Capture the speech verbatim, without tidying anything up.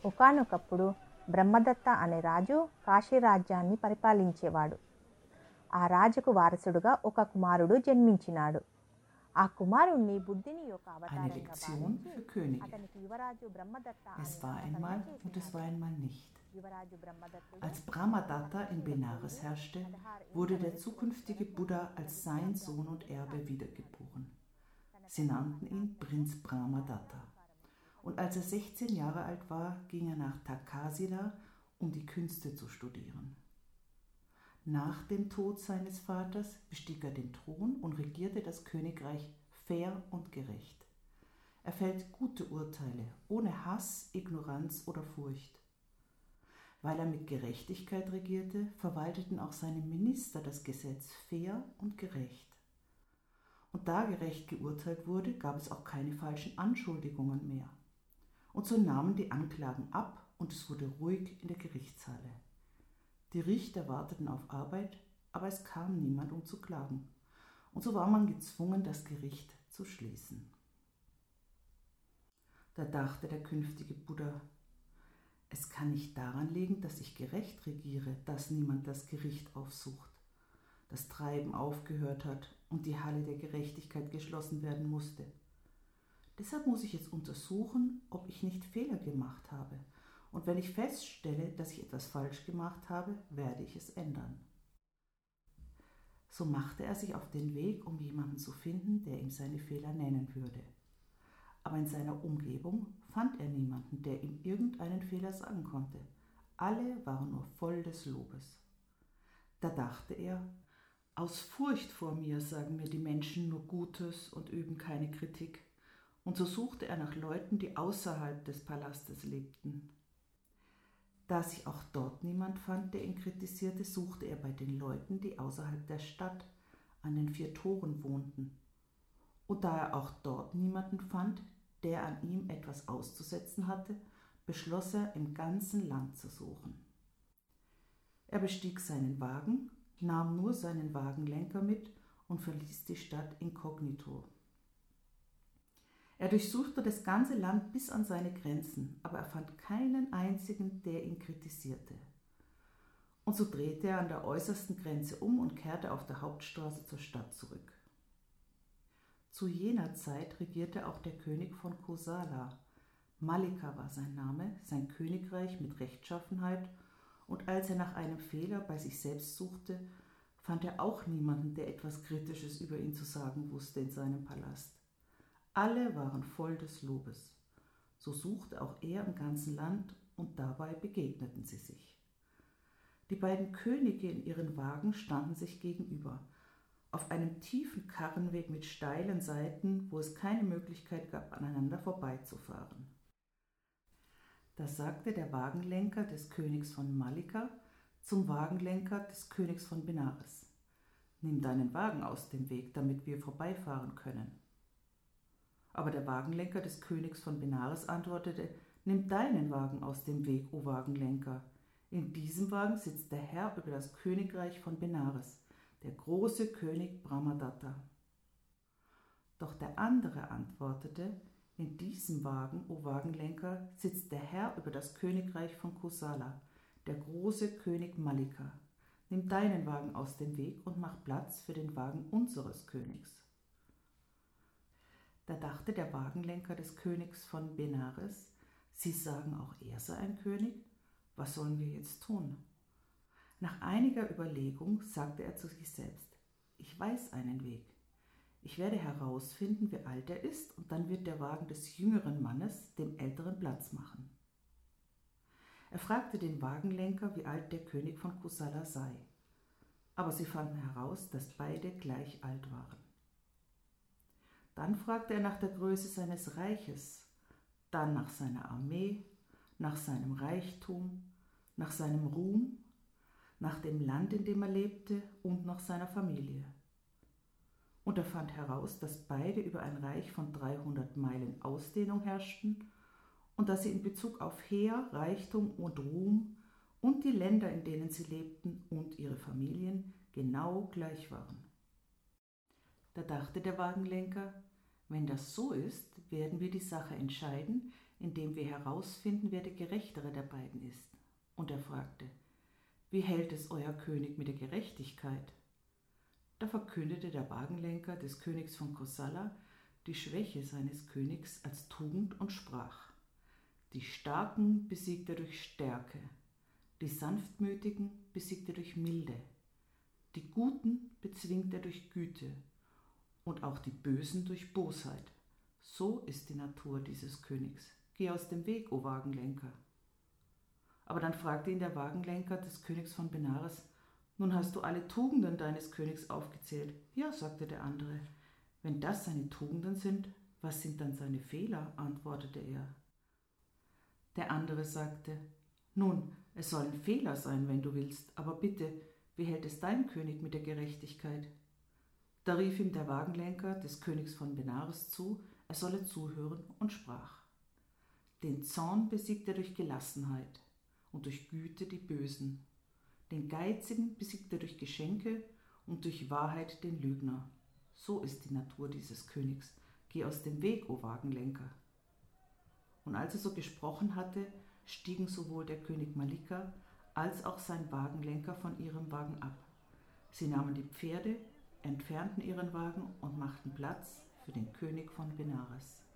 ఒకానొకప్పుడు బ్రహ్మదత్త అనే రాజు కాశీ రాజ్యాన్ని పరిపాలించేవాడు. ఆ రాజుకు వారసుడుగా ఒక కుమారుడు జన్మించినాడు. ఆ కుమారుణ్ణి బుద్ధిని యొక్క Eine అవతారంగా Lektion భావించి für Könige. అతనికి యువరాజు బ్రహ్మదత్త అని Es war నామకరణం einmal und es war చేసినాడు. einmal nicht. యువరాజు బ్రహ్మదత్తుడు Als Brahmadatta in Benares herrschte, wurde der zukünftige Buddha als sein Sohn und Erbe wiedergeboren. Sie nannten ihn Prinz Brahmadatta. Und als er sechzehn Jahre alt war, ging er nach Takasila, um die Künste zu studieren. Nach dem Tod seines Vaters bestieg er den Thron und regierte das Königreich fair und gerecht. Er fällt gute Urteile, ohne Hass, Ignoranz oder Furcht. Weil er mit Gerechtigkeit regierte, verwalteten auch seine Minister das Gesetz fair und gerecht. Und da gerecht geurteilt wurde, gab es auch keine falschen Anschuldigungen mehr. Und so nahmen die Anklagen ab und es wurde ruhig in der Gerichtshalle. Die Richter warteten auf Arbeit, aber es kam niemand, um zu klagen. Und so war man gezwungen, das Gericht zu schließen. Da dachte der künftige Buddha, es kann nicht daran liegen, dass ich gerecht regiere, dass niemand das Gericht aufsucht, das Treiben aufgehört hat und die Halle der Gerechtigkeit geschlossen werden musste. Deshalb muss ich jetzt untersuchen, ob ich nicht Fehler gemacht habe. Und wenn ich feststelle, dass ich etwas falsch gemacht habe, werde ich es ändern. So machte er sich auf den Weg, um jemanden zu finden, der ihm seine Fehler nennen würde. Aber in seiner Umgebung fand er niemanden, der ihm irgendeinen Fehler sagen konnte. Alle waren nur voll des Lobes. Da dachte er, aus Furcht vor mir sagen mir die Menschen nur Gutes und üben keine Kritik. Und so suchte er nach Leuten, die außerhalb des Palastes lebten. Da sich auch dort niemand fand, der ihn kritisierte, suchte er bei den Leuten, die außerhalb der Stadt an den vier Toren wohnten. Und da er auch dort niemanden fand, der an ihm etwas auszusetzen hatte, beschloss er, im ganzen Land zu suchen. Er bestieg seinen Wagen, nahm nur seinen Wagenlenker mit und verließ die Stadt inkognito. Er durchsuchte das ganze Land bis an seine Grenzen, aber er fand keinen einzigen, der ihn kritisierte. Und so drehte er an der äußersten Grenze um und kehrte auf der Hauptstraße zur Stadt zurück. Zu jener Zeit regierte auch der König von Kosala. Mallika war sein Name, sein Königreich mit Rechtschaffenheit, und als er nach einem Fehler bei sich selbst suchte, fand er auch niemanden, der etwas Kritisches über ihn zu sagen wusste in seinem Palast. Alle waren voll des Lobes. So suchte auch er im ganzen Land und dabei begegneten sie sich. Die beiden Könige in ihren Wagen standen sich gegenüber, auf einem tiefen Karrenweg mit steilen Seiten, wo es keine Möglichkeit gab, aneinander vorbeizufahren. Da sagte der Wagenlenker des Königs von Mallika zum Wagenlenker des Königs von Benares: Nimm deinen Wagen aus dem Weg, damit wir vorbeifahren können. Aber der Wagenlenker des Königs von Benares antwortete: Nimm deinen Wagen aus dem Weg, o Wagenlenker. In diesem Wagen sitzt der Herr über das Königreich von Benares, der große König Brahmadatta. Doch der andere antwortete: In diesem Wagen, o Wagenlenker, sitzt der Herr über das Königreich von Kosala, der große König Mallika. Nimm deinen Wagen aus dem Weg und mach Platz für den Wagen unseres Königs. Da dachte der Wagenlenker des Königs von Benares: Sie sagen auch, er sei ein König? Was sollen wir jetzt tun? Nach einiger Überlegung sagte er zu sich selbst: Ich weiß einen Weg. Ich werde herausfinden, wie alt er ist, und dann wird der Wagen des jüngeren Mannes dem älteren Platz machen. Er fragte den Wagenlenker, wie alt der König von Kosala sei. Aber sie fanden heraus, dass beide gleich alt waren. Dann fragte er nach der Größe seines Reiches, dann nach seiner Armee, nach seinem Reichtum, nach seinem Ruhm, nach dem Land, in dem er lebte, und nach seiner Familie. Und er fand heraus, dass beide über ein Reich von dreihundert Meilen Ausdehnung herrschten und dass sie in Bezug auf Heer, Reichtum und Ruhm und die Länder, in denen sie lebten, und ihre Familien genau gleich waren. Da dachte der Wagenlenker: Wenn das so ist, werden wir die Sache entscheiden, indem wir herausfinden, wer der Gerechtere der beiden ist. Und er fragte, wie hält es euer König mit der Gerechtigkeit? Da verkündete der Wagenlenker des Königs von Kosala die Schwäche seines Königs als Tugend und sprach, die Starken besiegt er durch Stärke, die Sanftmütigen besiegt er durch Milde, die Guten bezwingt er durch Güte und auch die Bösen durch Bosheit. So ist die Natur dieses Königs. Geh aus dem Weg, o Wagenlenker. Aber dann fragte ihn der Wagenlenker des Königs von Benares, nun hast du alle Tugenden deines Königs aufgezählt. Ja, sagte der andere. Wenn das seine Tugenden sind, was sind dann seine Fehler? Antwortete er. Der andere sagte, nun, es sollen Fehler sein, wenn du willst, aber bitte, wie hält es dein König mit der Gerechtigkeit? Da rief ihm der Wagenlenker des Königs von Benares zu, er solle zuhören und sprach, den Zorn besiegt er durch Gelassenheit und durch Güte die Bösen. Den Geizigen besiegt er durch Geschenke und durch Wahrheit den Lügner. So ist die Natur dieses Königs. Geh aus dem Weg, o Wagenlenker. Und als er so gesprochen hatte, stiegen sowohl der König Malika als auch sein Wagenlenker von ihrem Wagen ab. Sie nahmen die Pferde, entfernten ihren Wagen und machten Platz für den König von Benares.